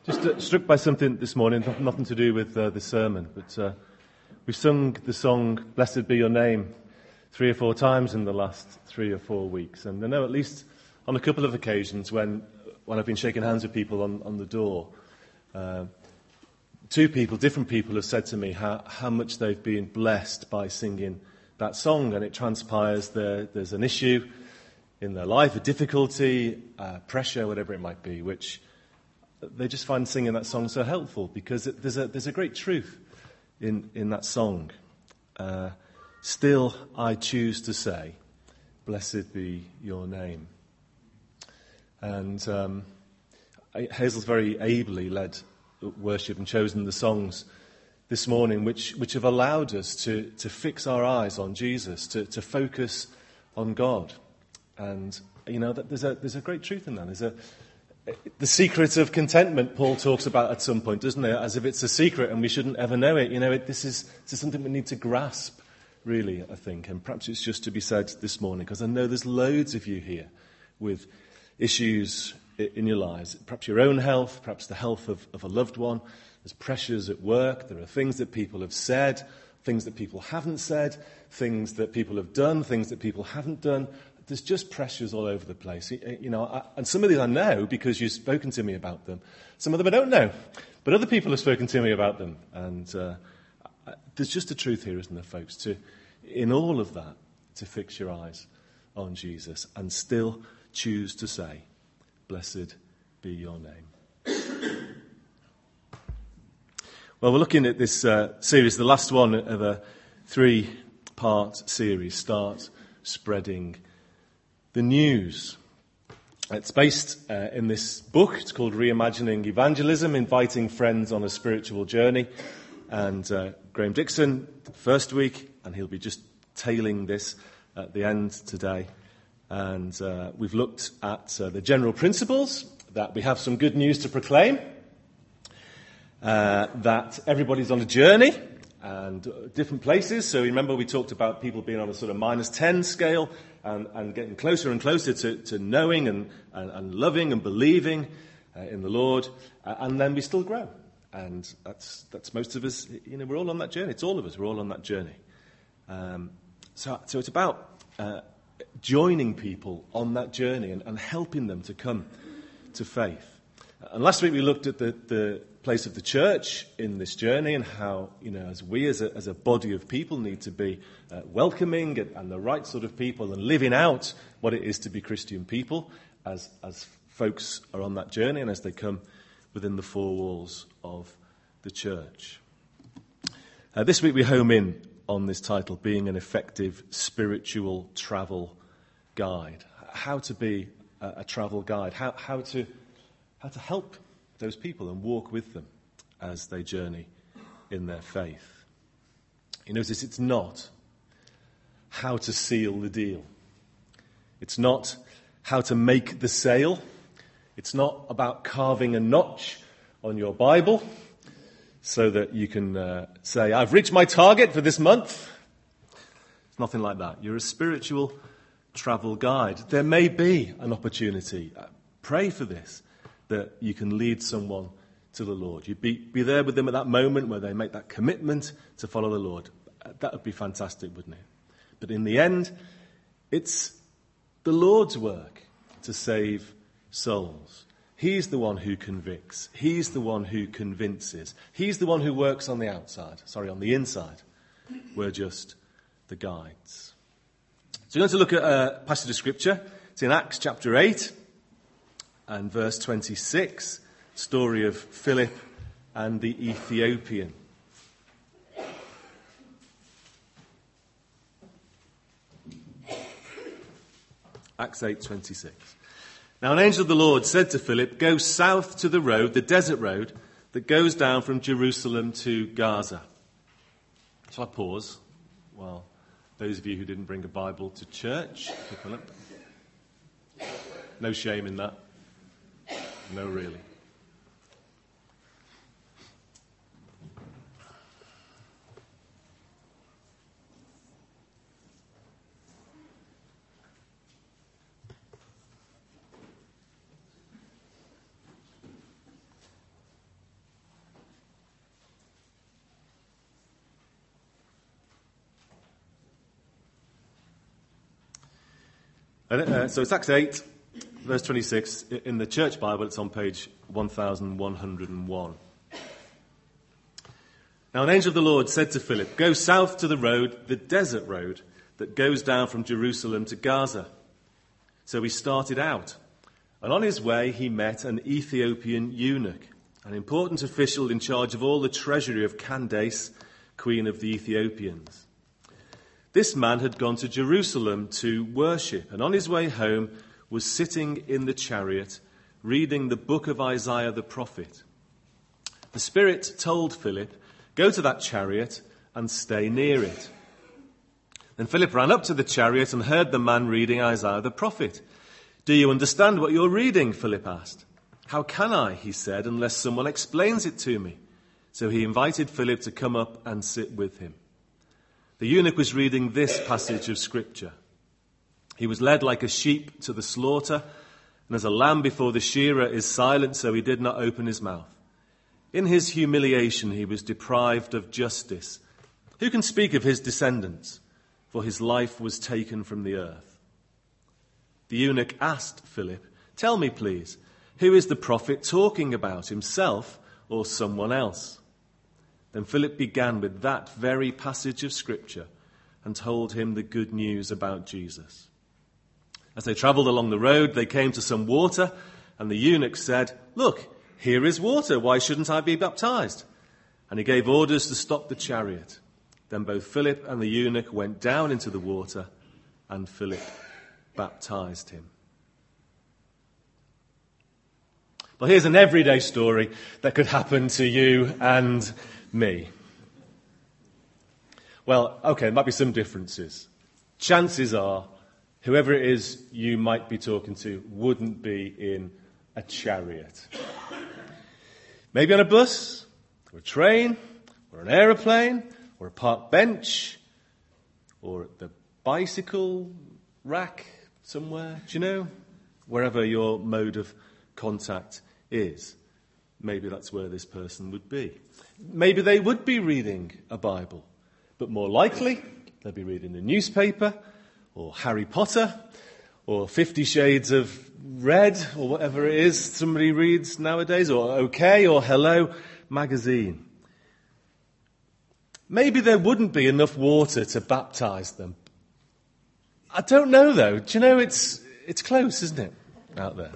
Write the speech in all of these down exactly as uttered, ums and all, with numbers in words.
Just uh, struck by something this morning, nothing to do with uh, the sermon, but uh, we've sung the song, Blessed Be Your Name, three or four times in the last three or four weeks. And I know at least on a couple of occasions when when I've been shaking hands with people on, on the door, uh, two people, different people have said to me how, how much they've been blessed by singing that song. And it transpires there, there's an issue in their life, a difficulty, uh, pressure, whatever it might be, which they just find singing that song so helpful because it, there's a there's a great truth in, in that song. Uh, Still I choose to say, blessed be your name. And um, Hazel's very ably led worship and chosen the songs this morning which, which have allowed us to, to fix our eyes on Jesus, to, to focus on God. And, you know, that there's a there's a great truth in that. There's a The secret of contentment, Paul talks about at some point, doesn't it? As if it's a secret and we shouldn't ever know it. You know, it, this is this is something we need to grasp, really, I think. And perhaps it's just to be said this morning, because I know there's loads of you here with issues in your lives. Perhaps your own health, perhaps the health of, of a loved one. There's pressures at work. There are things that people have said, things that people haven't said, things that people have done, things that people haven't done. There's just pressures all over the place. You know, I, and some of these I know because you've spoken to me about them. Some of them I don't know, but other people have spoken to me about them. And uh, there's just a truth here, isn't there, folks? To, in all of that, to fix your eyes on Jesus and still choose to say, "Blessed be your name." Well, we're looking at this uh, series, the last one of a three-part series, Start Spreading the News. It's based uh, in this book. It's called Reimagining Evangelism, Inviting Friends on a Spiritual Journey. And uh, Graham Dixon, first week, and he'll be just tailing this at the end today. And uh, we've looked at uh, the general principles, that we have some good news to proclaim, uh, that everybody's on a journey, and uh, different places. So remember we talked about people being on a sort of minus ten scale, And, and getting closer and closer to, to knowing and, and, and loving and believing uh, in the Lord, uh, and then we still grow. And that's that's most of us. You know, we're all on that journey. It's all of us. We're all on that journey. Um, so, so it's about uh, joining people on that journey and, and helping them to come to faith. And last week we looked at the, the place of the church in this journey and how, you know, as we as a, as a body of people need to be uh, welcoming and, and the right sort of people and living out what it is to be Christian people as, as folks are on that journey and as they come within the four walls of the church. Uh, this week we home in on this title, Being an Effective Spiritual Travel Guide. How to be a, a travel guide, how, how to how to help those people and walk with them as they journey in their faith. You notice it's not how to seal the deal. It's not how to make the sale. It's not about carving a notch on your Bible so that you can uh, say, I've reached my target for this month. It's nothing like that. You're a spiritual travel guide. There may be an opportunity. Uh, pray for this, that you can lead someone to the Lord. You'd be, be there with them at that moment where they make that commitment to follow the Lord. That would be fantastic, wouldn't it? But in the end, it's the Lord's work to save souls. He's the one who convicts. He's the one who convinces. He's the one who works on the outside. Sorry, on the inside. We're just the guides. So we're going to look at a passage of Scripture. It's in Acts chapter eight. And verse twenty-six, story of Philip and the Ethiopian. Acts eight twenty-six. Now an angel of the Lord said to Philip, go south to the road, the desert road, that goes down from Jerusalem to Gaza. Shall I pause? Well, those of you who didn't bring a Bible to church, pick one up. No shame in that. No, really. And, uh, so it's Acts eight, verse twenty-six. In the Church Bible, it's on page one thousand one hundred one. Now an angel of the Lord said to Philip, "Go south to the road, the desert road, that goes down from Jerusalem to Gaza." So he started out. And on his way, he met an Ethiopian eunuch, an important official in charge of all the treasury of Candace, queen of the Ethiopians. This man had gone to Jerusalem to worship, and on his way home was sitting in the chariot, reading the book of Isaiah the prophet. The Spirit told Philip, "Go to that chariot and stay near it." Then Philip ran up to the chariot and heard the man reading Isaiah the prophet. "Do you understand what you're reading?" Philip asked. "How can I," he said, "unless someone explains it to me?" So he invited Philip to come up and sit with him. The eunuch was reading this passage of Scripture. "He was led like a sheep to the slaughter, and as a lamb before the shearer is silent, so he did not open his mouth. In his humiliation he was deprived of justice. Who can speak of his descendants? For his life was taken from the earth." The eunuch asked Philip, "Tell me, please, who is the prophet talking about, himself or someone else?" Then Philip began with that very passage of Scripture and told him the good news about Jesus. As they travelled along the road, they came to some water, and the eunuch said, "Look, here is water. Why shouldn't I be baptized?" And he gave orders to stop the chariot. Then both Philip and the eunuch went down into the water, and Philip baptized him. Well, here's an everyday story that could happen to you and me. Well, okay, there might be some differences. Chances are, whoever it is you might be talking to wouldn't be in a chariot. Maybe on a bus, or a train, or an aeroplane, or a park bench, or at the bicycle rack somewhere, do you know? Wherever your mode of contact is. Maybe that's where this person would be. Maybe they would be reading a Bible, but more likely they'll be reading a newspaper, or Harry Potter, or Fifty Shades of Red, or whatever it is somebody reads nowadays, or OK, or Hello magazine. Maybe there wouldn't be enough water to baptize them. I don't know, though. Do you know, it's it's close, isn't it, out there?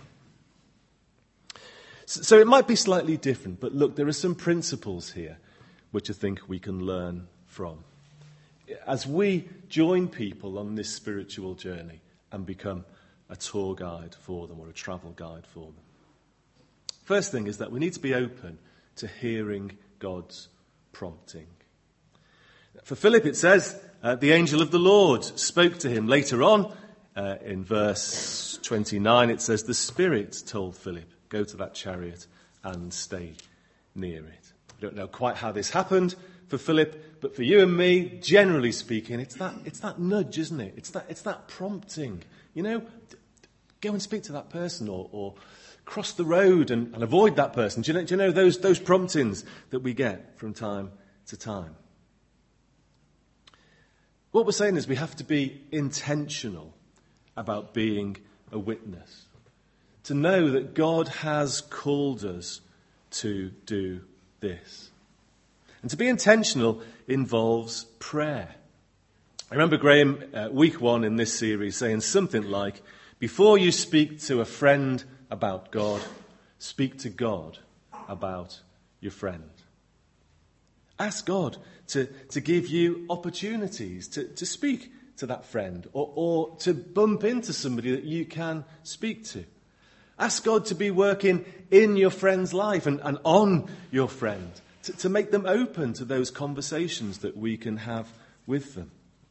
So, so it might be slightly different, but look, there are some principles here which I think we can learn from. As we join people on this spiritual journey and become a tour guide for them or a travel guide for them. First thing is that we need to be open to hearing God's prompting. For Philip, it says, uh, the angel of the Lord spoke to him. Later on, uh, in verse twenty-nine, it says, the Spirit told Philip, go to that chariot and stay near it. I don't know quite how this happened for Philip, but for you and me, generally speaking, it's that it's that nudge, isn't it? It's that it's that prompting. You know, go and speak to that person, or, or cross the road and, and avoid that person. Do you know, do you know those those promptings that we get from time to time? What we're saying is we have to be intentional about being a witness. To know that God has called us to do this. And to be intentional involves prayer. I remember Graham, uh, week one in this series, saying something like, before you speak to a friend about God, speak to God about your friend. Ask God to, to give you opportunities to, to speak to that friend, or, or to bump into somebody that you can speak to. Ask God to be working in your friend's life and, and on your friend, to, to make them open to those conversations that we can have with them.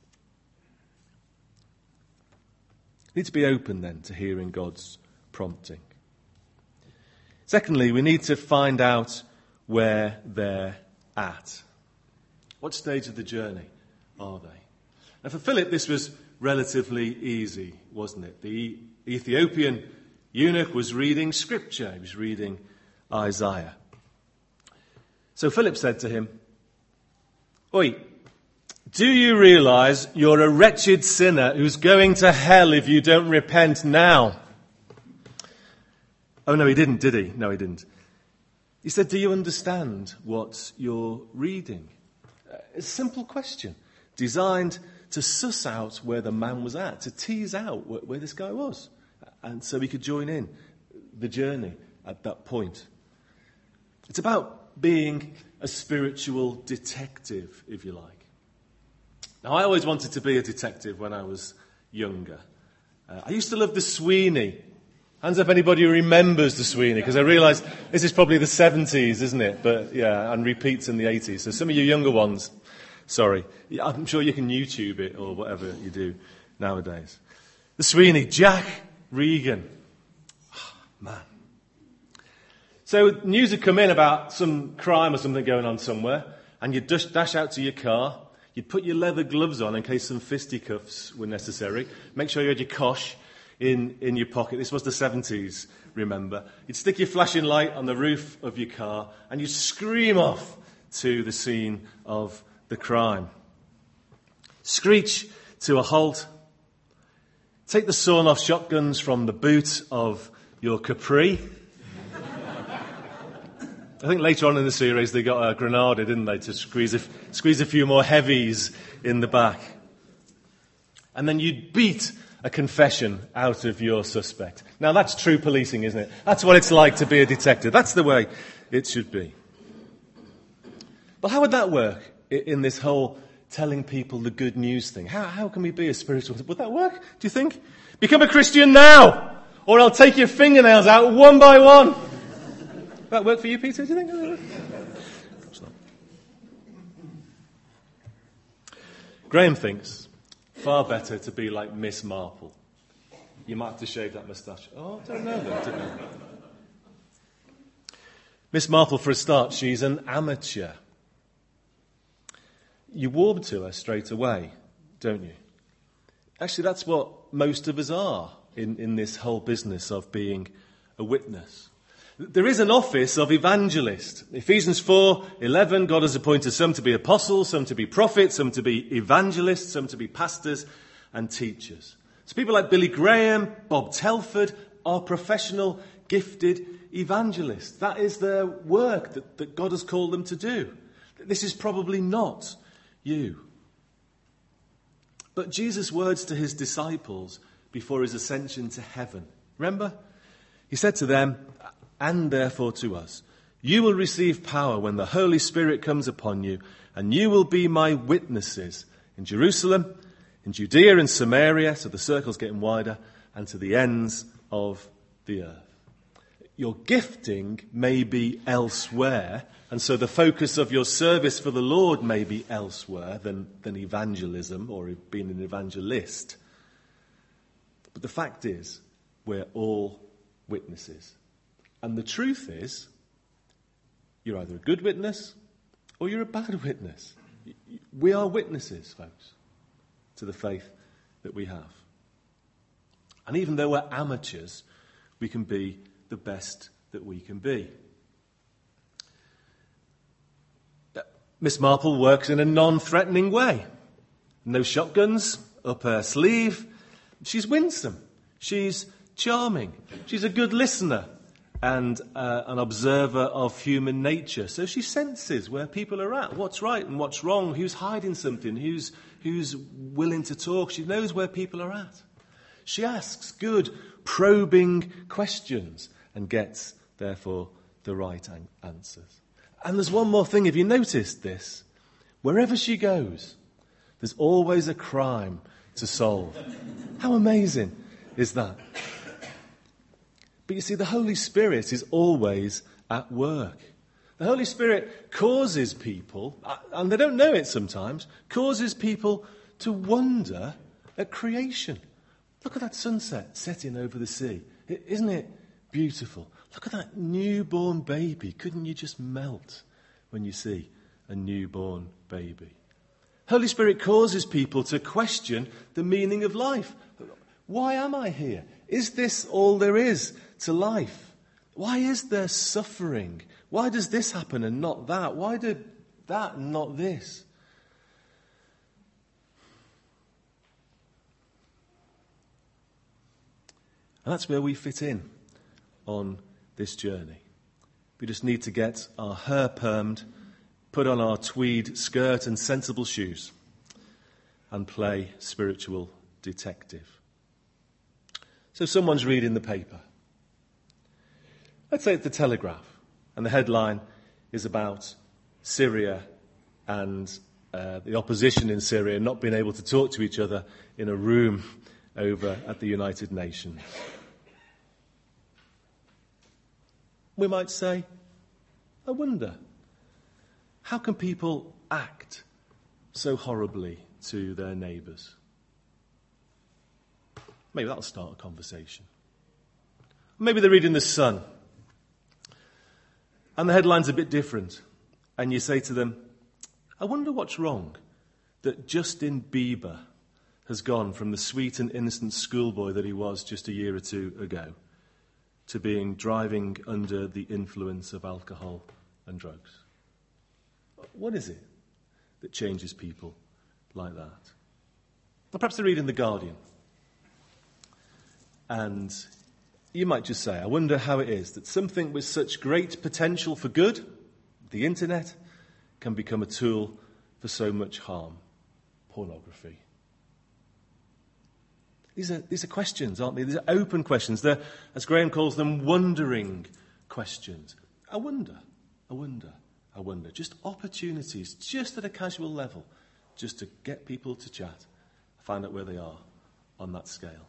We need to be open then to hearing God's prompting. Secondly, we need to find out where they're at. What stage of the journey are they? Now for Philip, this was relatively easy, wasn't it? The Ethiopian eunuch was reading scripture. He was reading Isaiah. So Philip said to him, Oi, Do you realize you're a wretched sinner who's going to hell if you don't repent now? Oh, no, he didn't, did he? No, he didn't. He said, do you understand what you're reading? A simple question designed to suss out where the man was at, to tease out where, where this guy was. And so he could join in the journey at that point. It's about being a spiritual detective, if you like. Now, I always wanted to be a detective when I was younger. Uh, I used to love the Sweeney. Hands up anybody who remembers the Sweeney, because I realise this is probably the seventies, isn't it? But yeah, and repeats in the eighties. So some of you younger ones, sorry. I'm sure you can YouTube it or whatever you do nowadays. The Sweeney, Jack Regan. Oh, man. So news had come in about some crime or something going on somewhere, and you'd dash, dash out to your car. You'd put your leather gloves on in case some fisticuffs were necessary. Make sure you had your cosh in, in your pocket. This was the seventies, remember. You'd stick your flashing light on the roof of your car and you'd scream off to the scene of the crime. Screech to a halt. Take the sawn-off shotguns from the boot of your Capri. I think later on in the series they got a Granada, didn't they, to squeeze a, squeeze a few more heavies in the back. And then you'd beat a confession out of your suspect. Now that's true policing, isn't it? That's what it's like to be a detective. That's the way it should be. But how would that work in this whole telling people the good news thing? How, how can we be a spiritual... Would that work, do you think? Become a Christian now, or I'll take your fingernails out one by one. Would that work for you, Peter, do you think? Of course not. Graham thinks far better to be like Miss Marple. You might have to shave that moustache. Oh, I don't know though, I don't know. Miss Marple, for a start, she's an amateur. You warm to her straight away, don't you? Actually, that's what most of us are in, in this whole business of being a witness. There is an office of evangelist. Ephesians four eleven, God has appointed some to be apostles, some to be prophets, some to be evangelists, some to be pastors and teachers. So people like Billy Graham, Bob Telford are professional, gifted evangelists. That is their work that, that God has called them to do. This is probably not you. But Jesus' words to his disciples before his ascension to heaven, remember? He said to them, and therefore to us, you will receive power when the Holy Spirit comes upon you, and you will be my witnesses in Jerusalem, in Judea and Samaria, so the circle's getting wider, and to the ends of the earth. Your gifting may be elsewhere, and so the focus of your service for the Lord may be elsewhere than, than evangelism or being an evangelist. But the fact is, we're all witnesses. And the truth is, you're either a good witness or you're a bad witness. We are witnesses, folks, to the faith that we have. And even though we're amateurs, we can be the best that we can be. Miss Marple works in a non-threatening way. No shotguns up her sleeve. She's winsome. She's charming. She's a good listener and uh, an observer of human nature. So she senses where people are at, what's right and what's wrong, who's hiding something, who's, who's willing to talk. She knows where people are at. She asks good, probing questions and gets, therefore, the right an- answers. And there's one more thing, if you noticed this, wherever she goes, there's always a crime to solve. How amazing is that? But you see, the Holy Spirit is always at work. The Holy Spirit causes people, and they don't know it sometimes, causes people to wonder at creation. Look at that sunset setting over the sea. Isn't it beautiful? Look at that newborn baby. Couldn't you just melt when you see a newborn baby? Holy Spirit causes people to question the meaning of life. Why am I here? Is this all there is to life? Why is there suffering? Why does this happen and not that? Why did that and not this? And that's where we fit in on this journey. We just need to get our hair permed, put on our tweed skirt and sensible shoes, and play spiritual detective. So someone's reading the paper. Let's say it's the Telegraph, and the headline is about Syria and uh, the opposition in Syria not being able to talk to each other in a room over at the United Nations. We might say, I wonder, how can people act so horribly to their neighbours? Maybe that'll start a conversation. Maybe they're reading The Sun, and the headline's a bit different, and you say to them, I wonder what's wrong that Justin Bieber has gone from the sweet and innocent schoolboy that he was just a year or two ago to being driving under the influence of alcohol and drugs. What is it that changes people like that? Well, perhaps they're reading The Guardian, and you might just say, I wonder how it is that something with such great potential for good, the internet, can become a tool for so much harm. Pornography. These are, these are questions, aren't they? These are open questions. They're, as Graham calls them, wondering questions. I wonder, I wonder, I wonder. Just opportunities, just at a casual level, just to get people to chat, find out where they are on that scale.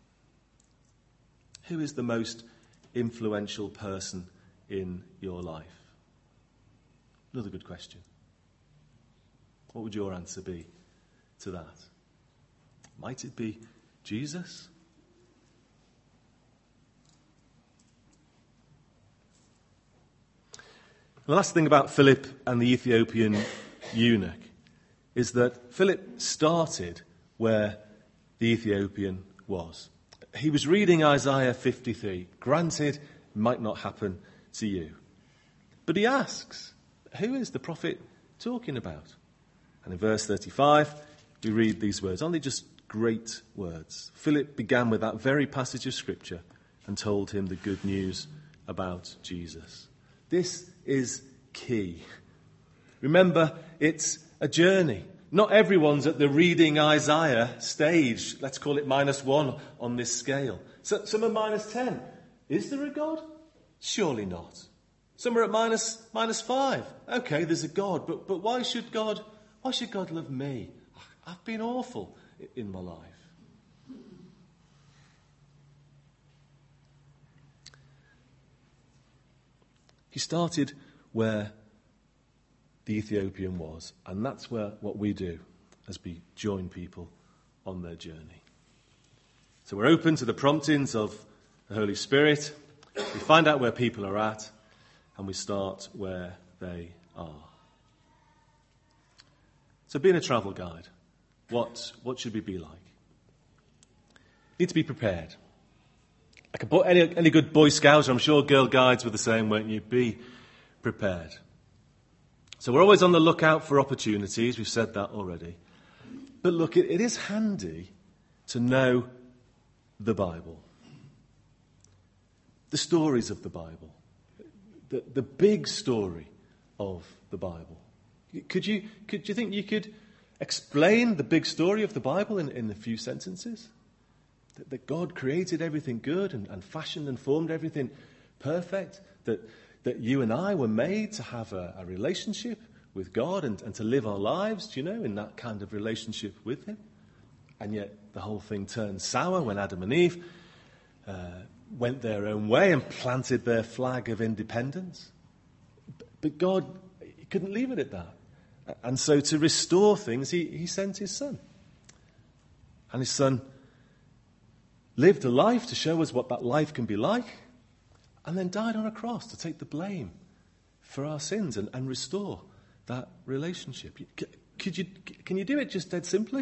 Who is the most influential person in your life? Another good question. What would your answer be to that? Might it be Jesus? The last thing about Philip and the Ethiopian eunuch is that Philip started where the Ethiopian was. He was reading Isaiah fifty-three. Granted, it might not happen to you. But he asks, who is the prophet talking about? And in verse thirty-five, we read these words. Aren't they just great words? Philip began with that very passage of Scripture and told him the good news about Jesus. This is key. Remember, it's a journey. Not everyone's at the reading Isaiah stage. Let's call it minus one on this scale. So, some are minus ten. Is there a God? Surely not. Some are at minus minus five. Okay, there's a God, but but why should God? Why should God love me? I've been awful in my life. He started where the Ethiopian was, and that's where what we do as we join people on their journey. So we're open to the promptings of the Holy Spirit. We find out where people are at, and we start where they are. So being a travel guide, what what should we be like? You need to be prepared. Like a boy, any, any good Boy Scouts, I'm sure Girl Guides were the same, won't you? Be prepared. So we're always on the lookout for opportunities. We've said that already. But look, it, it is handy to know the Bible. The stories of the Bible. The, the big story of the Bible. Could you, could you think you could explain the big story of the Bible in, in a few sentences? That, that God created everything good and, and fashioned and formed everything perfect. That that you and I were made to have a, a relationship with God and, and to live our lives, do you know, in that kind of relationship with Him. And yet the whole thing turned sour when Adam and Eve uh, went their own way and planted their flag of independence. But God, He couldn't leave it at that. And so to restore things, He, he sent His Son. And His Son lived a life to show us what that life can be like, and then died on a cross to take the blame for our sins and, and restore that relationship. Could you, can you do it just dead simply?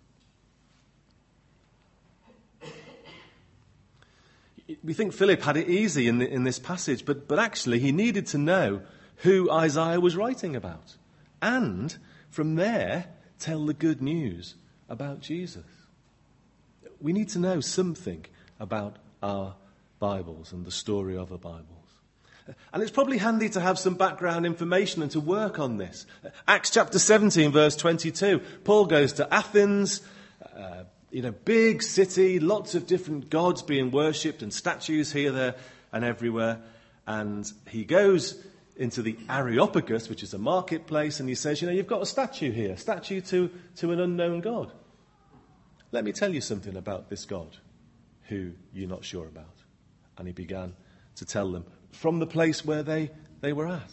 We think Philip had it easy in, the, in this passage, but, but actually he needed to know who Isaiah was writing about. And from there, tell the good news about Jesus. We need to know something about our Bibles and the story of our Bibles. And it's probably handy to have some background information and to work on this. Acts chapter seventeen, verse twenty-two. Paul goes to Athens, uh, you know, big city, lots of different gods being worshipped and statues here, there, and everywhere. And he goes into the Areopagus, which is a marketplace, and he says, you know, you've got a statue here, a statue to, to an unknown God. Let me tell you something about this God who you're not sure about. And he began to tell them from the place where they, they were at.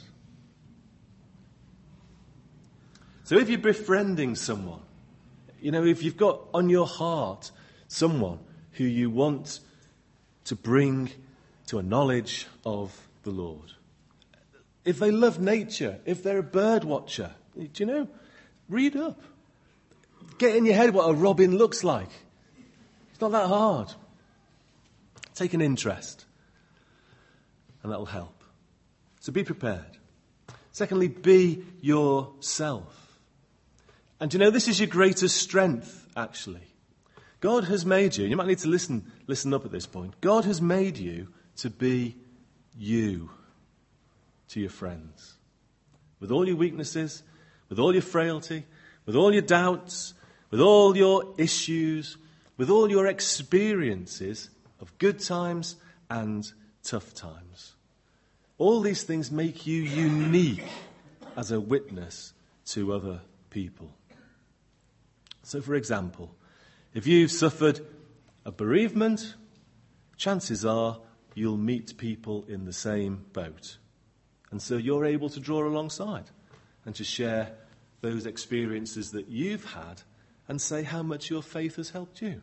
So if you're befriending someone, you know, if you've got on your heart someone who you want to bring to a knowledge of the Lord, if they love nature, if they're a bird watcher, do you know, read up. Get in your head what a robin looks like. It's not that hard. Take an interest, and that'll help. So be prepared. Secondly, be yourself. And you know, this is your greatest strength, actually. God has made you, you might need to listen, listen up at this point. God has made you to be you to your friends. With all your weaknesses, with all your frailty, with all your doubts, with all your issues, with all your experiences of good times and tough times. All these things make you unique as a witness to other people. So, for example, if you've suffered a bereavement, chances are you'll meet people in the same boat. And so you're able to draw alongside and to share those experiences that you've had and say how much your faith has helped you.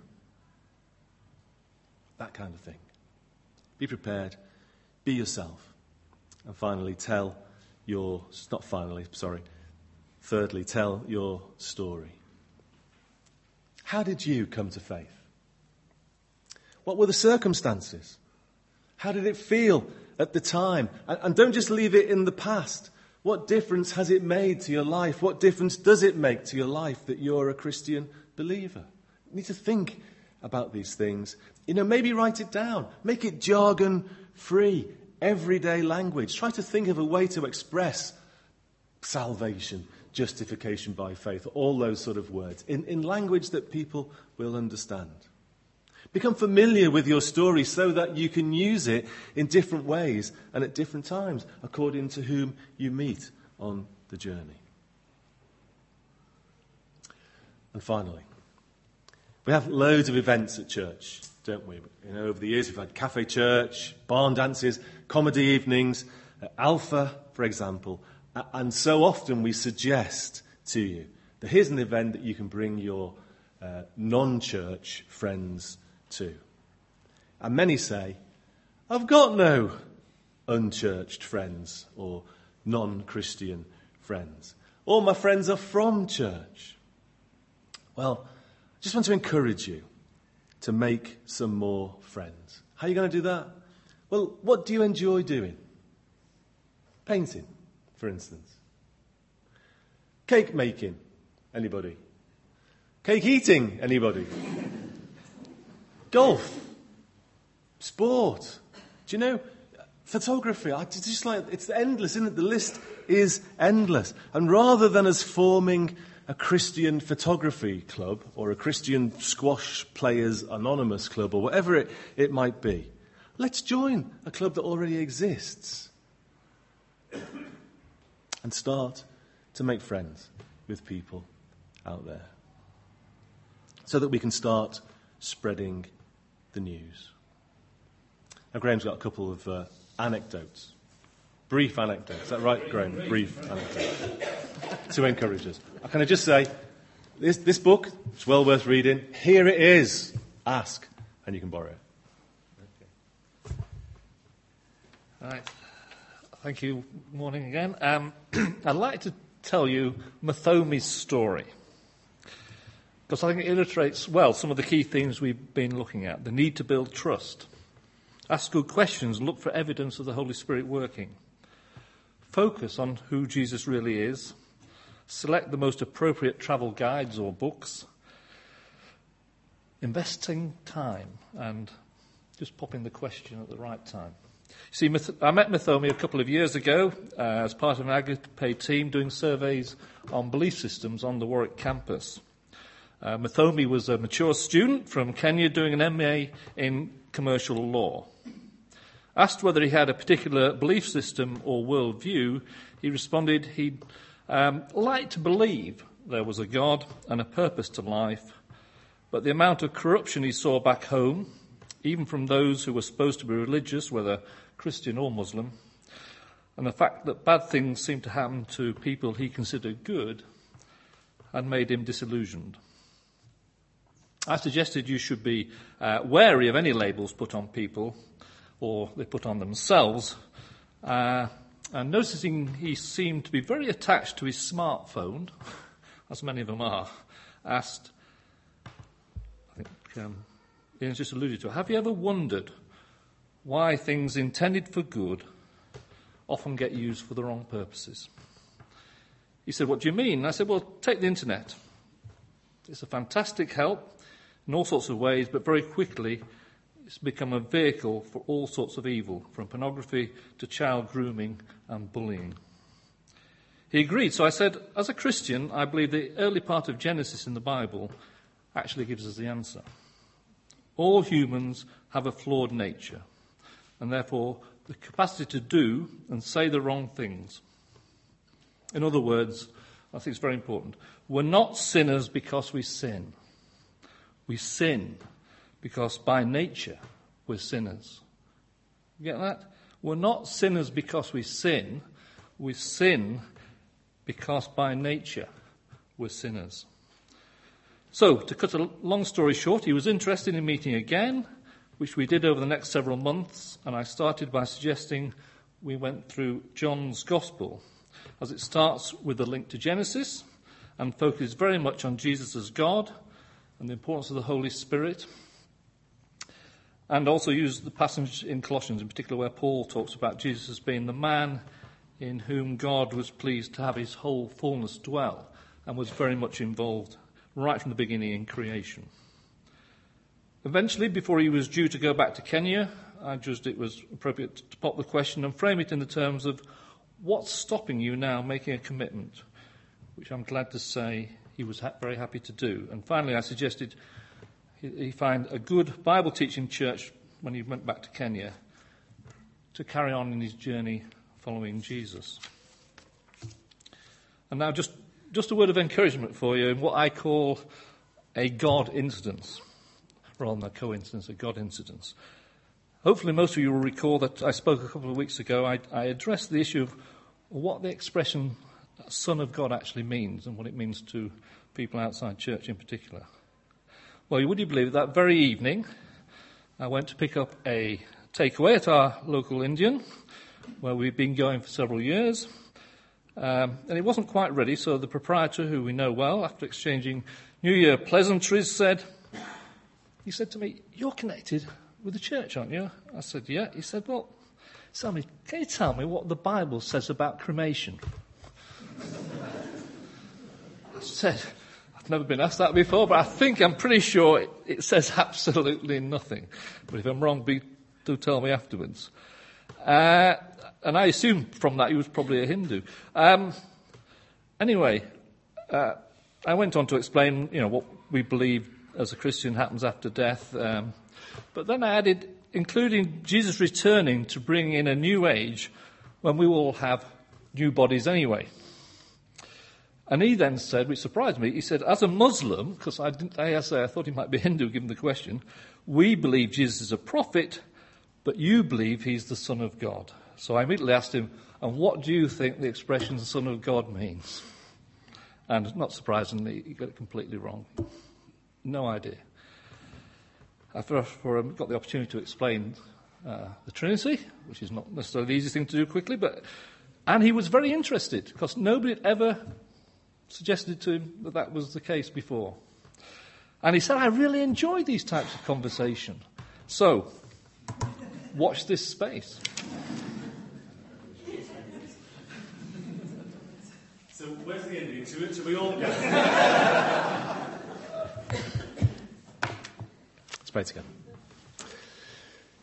That kind of thing. Be prepared. Be yourself. And finally, tell your, not finally, sorry. Thirdly, tell your story. How did you come to faith? What were the circumstances? How did it feel at the time? And, and don't just leave it in the past. What difference has it made to your life? What difference does it make to your life that you're a Christian believer? You need to think about these things. You know, maybe write it down. Make it jargon-free, everyday language. Try to think of a way to express salvation, justification by faith, all those sort of words, in, in language that people will understand. Become familiar with your story so that you can use it in different ways and at different times, according to whom you meet on the journey. And finally, we have loads of events at church, don't we? You know, over the years we've had cafe church, barn dances, comedy evenings, uh, Alpha, for example. Uh, and so often we suggest to you that here's an event that you can bring your uh, non-church friends to. And many say, I've got no unchurched friends or non-Christian friends. All my friends are from church. Well, I just want to encourage you to make some more friends. How are you going to do that? Well, what do you enjoy doing? Painting, for instance. Cake making, anybody? Cake eating, anybody? Golf, sport. Do you know, photography? I just like it's endless, isn't it? The list is endless. And rather than us forming a Christian photography club or a Christian squash players anonymous club or whatever it, it might be, let's join a club that already exists and start to make friends with people out there so that we can start spreading the news. Now, Graham's got a couple of uh, anecdotes. Brief anecdotes. Is that right, Graham? Brief anecdotes. To encourage us. Can I just say, this, this book, it's well worth reading. Here it is. Ask, and you can borrow it. Okay. Right. Thank you. Morning again. Um, I'd like to tell you Mathomi's story, because I think it illustrates well some of the key themes we've been looking at. The need to build trust. Ask good questions. Look for evidence of the Holy Spirit working. Focus on who Jesus really is. Select the most appropriate travel guides or books. Investing time and just popping the question at the right time. See, I met Mathomi a couple of years ago uh, as part of an Agape team doing surveys on belief systems on the Warwick campus. Uh, Mathomi was a mature student from Kenya doing an M A in commercial law. Asked whether he had a particular belief system or worldview, he responded he'd um, like to believe there was a God and a purpose to life, but the amount of corruption he saw back home, even from those who were supposed to be religious, whether Christian or Muslim, and the fact that bad things seemed to happen to people he considered good, had made him disillusioned. I suggested you should be uh, wary of any labels put on people, or they put on themselves, uh, and noticing he seemed to be very attached to his smartphone, as many of them are, asked, I think um, Ian's just alluded to it, have you ever wondered why things intended for good often get used for the wrong purposes? He said, what do you mean? I said, well, take the internet. It's a fantastic help in all sorts of ways, but very quickly it's become a vehicle for all sorts of evil, from pornography to child grooming and bullying. He agreed. So I said, as a Christian, I believe the early part of Genesis in the Bible actually gives us the answer. All humans have a flawed nature, and therefore the capacity to do and say the wrong things. In other words, I think it's very important, we're not sinners because we sin. We sin because by nature we're sinners. You get that? We're not sinners because we sin. We sin because by nature we're sinners. So, to cut a long story short, he was interested in meeting again, which we did over the next several months, and I started by suggesting we went through John's Gospel, as it starts with a link to Genesis and focuses very much on Jesus as God and the importance of the Holy Spirit, and also used the passage in Colossians in particular where Paul talks about Jesus as being the man in whom God was pleased to have his whole fullness dwell, and was very much involved right from the beginning in creation. Eventually, before he was due to go back to Kenya, I judged it was appropriate to pop the question and frame it in the terms of what's stopping you now making a commitment, which I'm glad to say he was ha- very happy to do. And finally, I suggested he, he find a good Bible-teaching church when he went back to Kenya to carry on in his journey following Jesus. And now just, just a word of encouragement for you in what I call a God incident, rather than a coincidence, a God incident. Hopefully most of you will recall that I spoke a couple of weeks ago, I, I addressed the issue of what the expression Son of God actually means and what it means to people outside church in particular. Well, would you believe that very evening I went to pick up a takeaway at our local Indian, where we've been going for several years, um, and it wasn't quite ready, so the proprietor, who we know well, after exchanging New Year pleasantries, said, he said to me, "You're connected with the church, aren't you?" I said, "Yeah." He said, "Well, Sammy, can you tell me what the Bible says about cremation?" I said, "I've never been asked that before, but I think I'm pretty sure it, it says absolutely nothing. But if I'm wrong, be, do tell me afterwards." Uh, and I assumed from that he was probably a Hindu. Um, anyway, uh, I went on to explain, you know, what we believe as a Christian happens after death. Um, but then I added, including Jesus returning to bring in a new age when we will have new bodies anyway. And he then said, which surprised me, he said, as a Muslim, because I didn't, I, I thought he might be Hindu given the question, we believe Jesus is a prophet, but you believe he's the Son of God. So I immediately asked him, and what do you think the expression Son of God means? And not surprisingly, he got it completely wrong. No idea. I therefore got the opportunity to explain uh, the Trinity, which is not necessarily the easiest thing to do quickly, but and he was very interested, because nobody had ever suggested to him that that was the case before. And he said, I really enjoy these types of conversation. So, watch this space. So, where's the ending to it? Shall we all go? Let's pray together.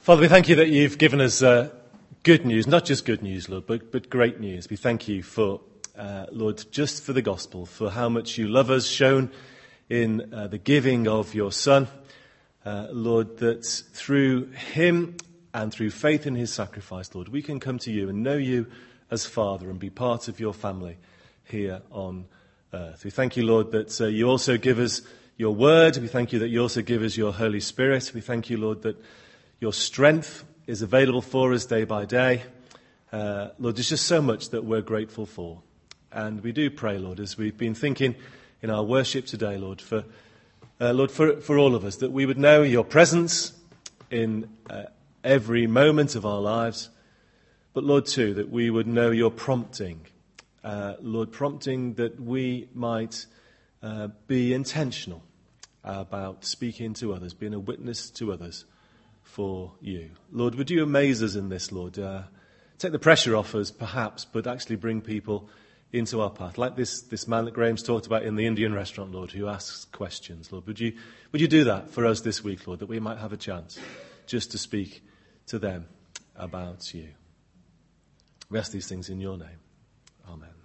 Father, we thank you that you've given us uh, good news, not just good news, Lord, but, but great news. We thank you for, uh, Lord, just for the gospel, for how much you love us, shown in uh, the giving of your Son. Uh, Lord, that through him and through faith in his sacrifice, Lord, we can come to you and know you as Father and be part of your family here on earth. We thank you, Lord, that uh, you also give us your word. We thank you that you also give us your Holy Spirit. We thank you, Lord, that your strength is available for us day by day. Uh, Lord, there's just so much that we're grateful for. And we do pray, Lord, as we've been thinking in our worship today, Lord, for uh, Lord, for, for all of us, that we would know your presence in uh, every moment of our lives. But, Lord, too, that we would know your prompting. Uh, Lord, prompting that we might uh, be intentional about speaking to others, being a witness to others for you. Lord, would you amaze us in this, Lord? Uh, take the pressure off us, perhaps, but actually bring people into our path. Like this, this man that Graham's talked about in the Indian restaurant, Lord, who asks questions. Lord, would you, would you do that for us this week, Lord, that we might have a chance just to speak to them about you. We ask these things in your name. Amen.